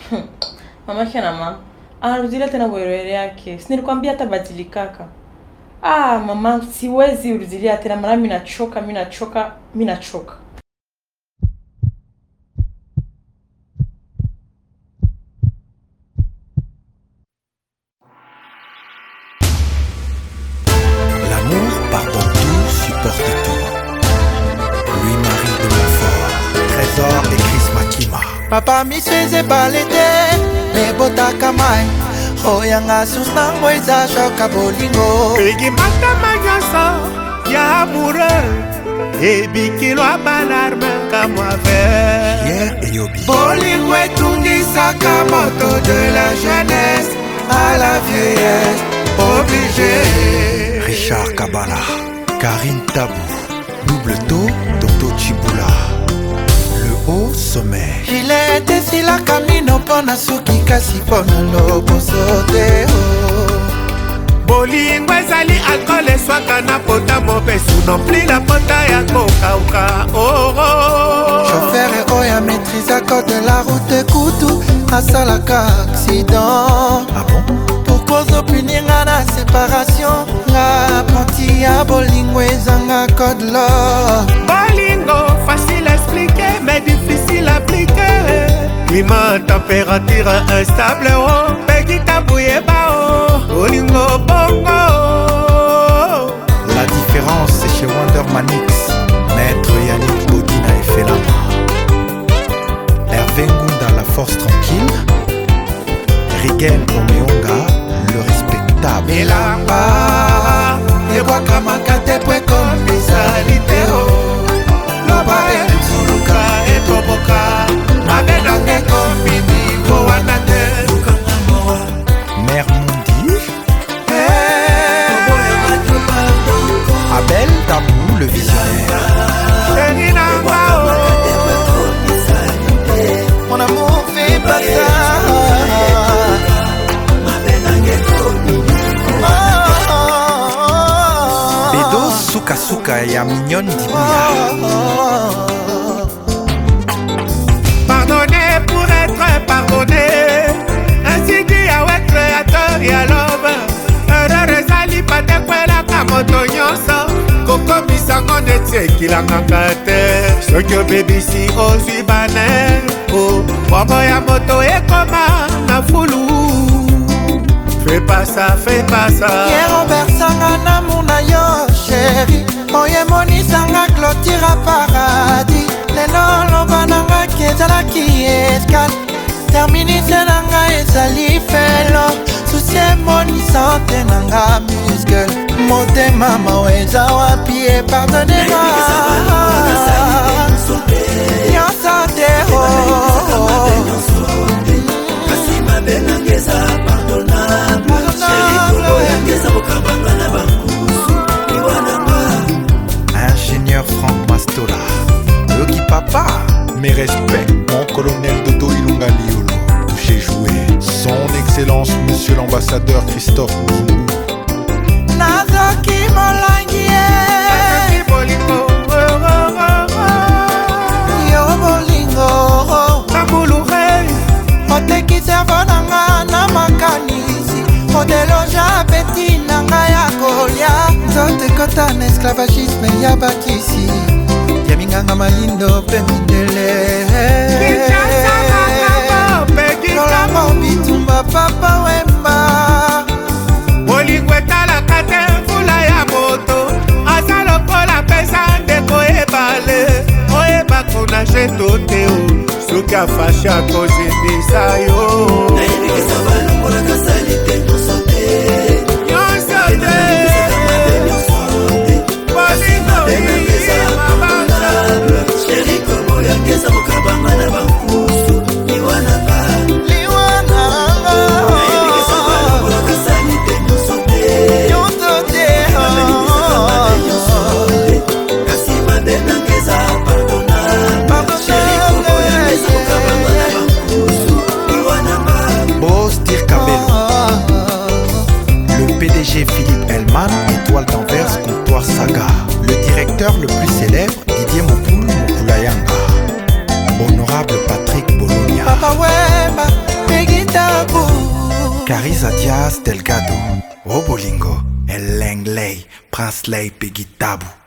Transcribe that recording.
Mama mama. Anarudilia tena bwerere yake. Si nilikwambia atabadilikaka. Ah, mama siwezi urudilia tena mara mimi nachoka. L'amour pardonne tout, supporte tout. Louis-Marie de Montfort, Trésor et Chris Makima. Papa mi faisait balader, mais botaka mai. Oyanga sustango eza shoka bolingo. Egi mata manyoso ya amoureux. Ebikilo abalarme kamwa ver. Pierre et Yobi. Bolingo etundisaka moto de la jeunesse à la vieillesse. Obligé. Richard Kabala, Karine Tabou, Double To, Toto Chibula. Le haut sommet. Il était si la camino pona suki kasi pona loboso te o. Bolingo ezali alcool eswaka na pota mobesu non plus la pota ya kokauka Chauffeur oya maîtrise code la route kutu asalaka accident. Ah bon? Pour cause opininga na séparation nga apprenti ya bolingo ezanga code law. Bolingo facile expliquer mais difficile appliquer. Climat température instable oh pegi tabouye bao bolingo bongo. La différence c'est chez Wonder Manix, Maître Yannick Bodina et Felama. Hervé Ngunda, la force tranquille. Rigen Omeonga, le respectable. Elamba ebwaka makate pwe comme spécialité oh. Loba Suluka etoboka mabedange kombini ko wana te. Mère Mundi. Abel Tabou, le visionnaire. Mon amour fait pas ça. Bedo Suka Suka ya mignonne Dibouya. Pardonner pour être pardonné. Ainsi dit avec créateur et l'homme. Heureux ezali pate kwelaka moto nyonso. Kokomisango neti ekilangaka te. Soki obebisi ozwi bane. Bombo ya moto ekoma na fulu. Fais pas ça. Hier Robert sanga na muna yo chéri. Oye monisanga clôture paradis. Lelo loba nanga kezalaki escale. Terminise nanga ezali felo. Souci monisante nanga muscle. Motema maweza wapi e pardonnez-moi. Nyonso te oh. Ingénieur Franck Mastola. Yogi Papa. Mes respects, mon colonel Dodo Ilunga Liolo. Touché joué. Son Excellence, Monsieur l'ambassadeur Christophe Mouzou. Nazoki molangi bolingo yo bolingo Kabulure oteki servo nanga na makanisi odeloja apeti nanga ya kolia nzoto ekota na esclavagisme ya bakisi ya minganga mayindo mpe mindele lolamo bitumba papa wemba bolingo etalaka te mvula ya moto aza lokola pesa ndeko ebale oyeba konage to te o soki afashe akozindisa yo nyonso te Philippe Elman, étoile d'Anvers, comptoir Saga. Le directeur le plus célèbre, Didier Mokoul Mokulayanga. Honorable Cariza Diaz Delgado, Obolingo, El Leng Lei, Prince Lei Peggy Tabu.